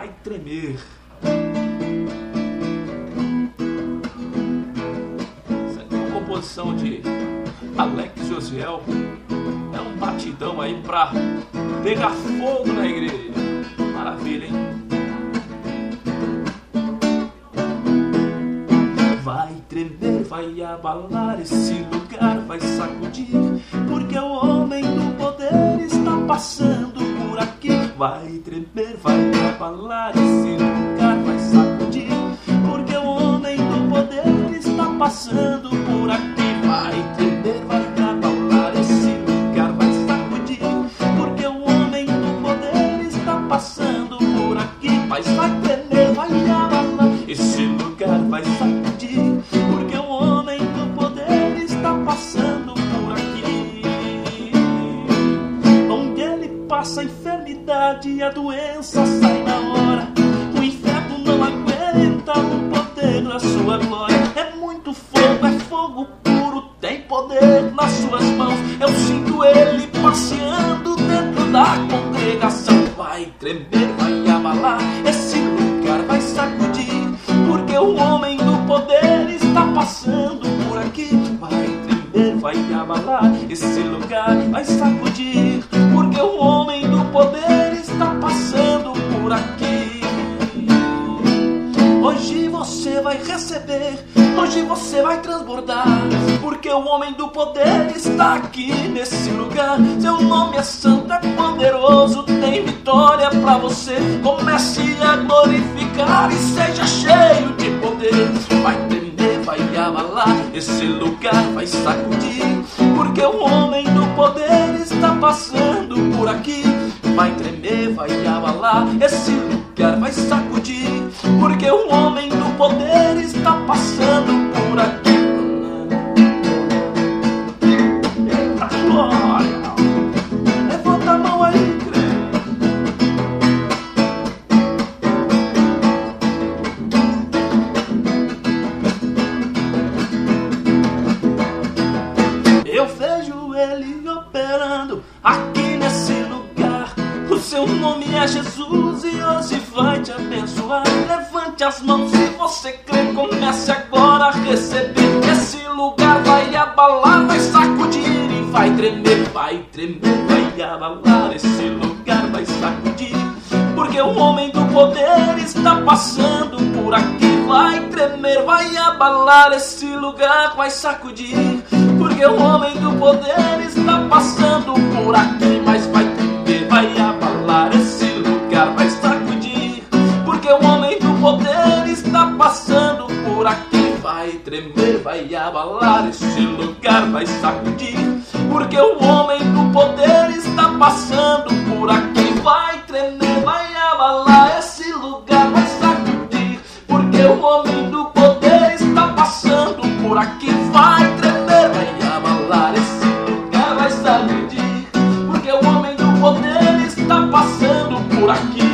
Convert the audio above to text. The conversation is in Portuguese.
vai tremer. Essa aqui é uma composição de Alex Josiel. É um batidão aí pra pegar fogo na igreja. Maravilha, hein? Vai tremer, vai abalar, esse lugar vai sacudir, porque o homem do poder está passando por aqui. Vai tremer, vai abalar, esse lugar vai sacudir, porque o homem do poder está passando por aqui. Vai tremer, vai abalar, esse lugar vai sacudir, porque o homem do poder está passando por aqui. Mas vai tremer, vai abalar, esse lugar vai sacudir, porque o homem do poder está passando por aqui. Onde ele passa a enfermidade e a doença sai na hora. O inferno não aguenta o poder da sua glória. É muito fogo, é fogo puro, tem poder nas suas mãos. Eu sinto ele passeando dentro da congregação. Vai tremer, vai abalar, esse lugar vai sacudir, porque o homem do poder está passando por aqui. Vai tremer, vai abalar, esse lugar vai sacudir, porque o homem do poder está passando por aqui. Hoje você vai receber, hoje você vai transbordar, porque o homem do poder está aqui nesse lugar. Seu nome é santo, é poderoso, tem vitória pra você. Comece a glorificar e seja cheio de poder. Vai tremer, vai abalar, esse lugar vai sacudir, porque o homem do poder está passando por aqui. Vai tremer, vai abalar, esse lugar vai sacudir, porque o homem do poder está passando por aqui. Eita glória! Levanta a mão aí, eu vejo ele operando aqui nesse lugar. O seu nome é Jesus e hoje vai te abençoar. Levante as mãos se você crê, comece agora a receber. Esse lugar vai abalar, vai sacudir e vai tremer. Vai tremer, vai abalar, esse lugar vai sacudir, porque o homem do poder está passando por aqui. Vai tremer, vai abalar, esse lugar vai sacudir, porque o homem do poder está passando por aqui. Mas vai tremer, vai abalar, esse lugar vai sacudir, porque o homem do poder está passando por aqui. Vai tremer, vai abalar, esse lugar vai sacudir, porque o homem do poder está passando por aqui. Vai tremer, vai abalar, esse lugar vai sacudir, porque o homem do poder está passando por aqui. Vai tremer, vai abalar, esse lugar vai sacudir, porque o homem do poder está passando por aqui.